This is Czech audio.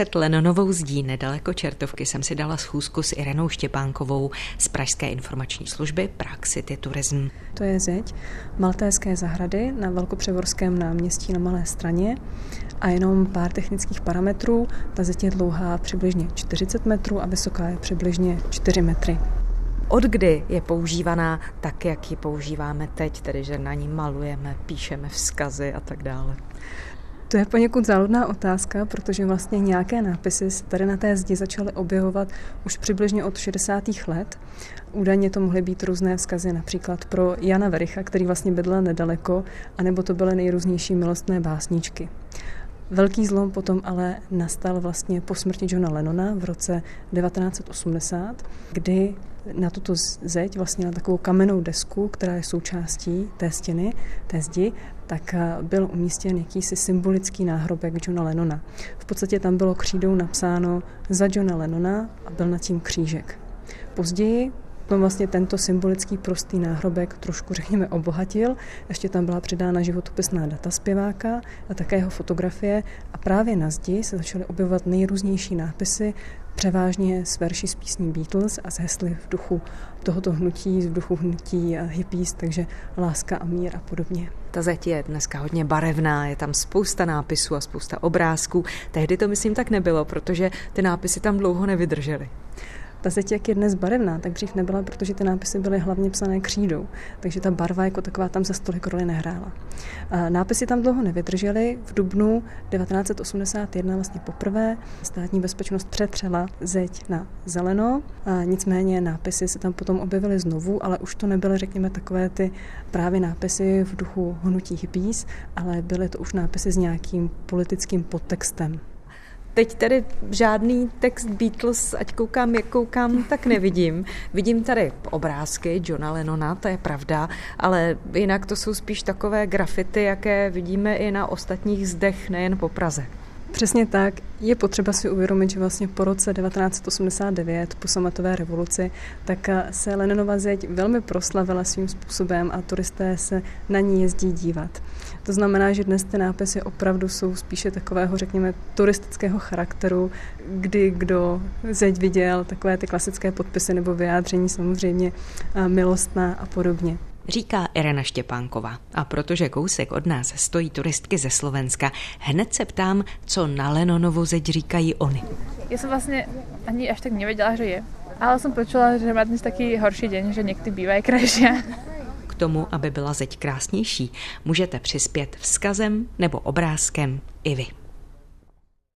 Před Lenonovou zdí nedaleko Čertovky jsem si dala schůzku s Irenou Štěpánkovou z pražské informační služby Prague City Tourism. To je zeď Maltéské zahrady na Velkopřevorském náměstí na Malé Straně a jenom pár technických parametrů. Ta zeď je dlouhá přibližně 40 metrů a vysoká je přibližně 4 metry. Od kdy je používaná tak, jak ji používáme teď, tedy že na ní malujeme, píšeme vzkazy a tak dále? To je poněkud záludná otázka, protože vlastně nějaké nápisy se tady na té zdi začaly objevovat už přibližně od 60. let. Údajně to mohly být různé vzkazy například pro Jana Vericha, který vlastně bydlel nedaleko, anebo to byly nejrůznější milostné básničky. Velký zlom potom ale nastal vlastně po smrti Johna Lennona v roce 1980, kdy na tuto zeď, vlastně na takovou kamennou desku, která je součástí té stěny, té zdi, tak byl umístěn jakýsi symbolický náhrobek Johna Lennona. V podstatě tam bylo křídou napsáno za Johna Lennona a byl nad tím křížek. Později vlastně tento symbolický prostý náhrobek trošku, řekněme, obohatil. Ještě tam byla přidána životopisná data zpěváka a také jeho fotografie a právě na zdi se začaly objevovat nejrůznější nápisy, převážně s verši z písní Beatles a s hesly v duchu tohoto hnutí, v duchu hnutí hippies, takže láska a mír a podobně. Ta zeď je dneska hodně barevná, je tam spousta nápisů a spousta obrázků. Tehdy to myslím tak nebylo, protože ty nápisy tam dlouho nevydržely. Ta zeď, jak je dnes barevná, tak dřív nebyla, protože ty nápisy byly hlavně psané křídou, takže ta barva jako taková tam za tolik roli nehrála. Nápisy tam dlouho nevydržely. V dubnu 1981 vlastně poprvé státní bezpečnost přetřela zeď na zeleno, nicméně nápisy se tam potom objevily znovu, ale už to nebyly, řekněme, takové ty právě nápisy v duchu hnutí hippies, ale byly to už nápisy s nějakým politickým podtextem. Teď tady žádný text Beatles, ať koukám, jak koukám, tak nevidím. Vidím tady obrázky Johna Lennona, to je pravda, ale jinak to jsou spíš takové grafity, jaké vidíme i na ostatních zdech, nejen po Praze. Přesně tak. Je potřeba si uvědomit, že vlastně po roce 1989, po sametové revoluci, tak se Lennonova zeď velmi proslavila svým způsobem a turisté se na ní jezdí dívat. To znamená, že dnes ty nápisy opravdu jsou spíše takového, řekněme, turistického charakteru, kdy kdo zeď viděl, takové ty klasické podpisy nebo vyjádření samozřejmě milostná a podobně. Říká Irena Štěpánková. A protože kousek od nás stojí turistky ze Slovenska, hned se ptám, co na Lennonovu zeď říkají oni. Ja som vlastne ani až tak nevedela, že je. Ale som počula, že má dnes taký horší deň, že niekdy býva aj krajšia. K tomu, aby byla zeď krásnější, můžete přispět vzkazem nebo obrázkem i vy.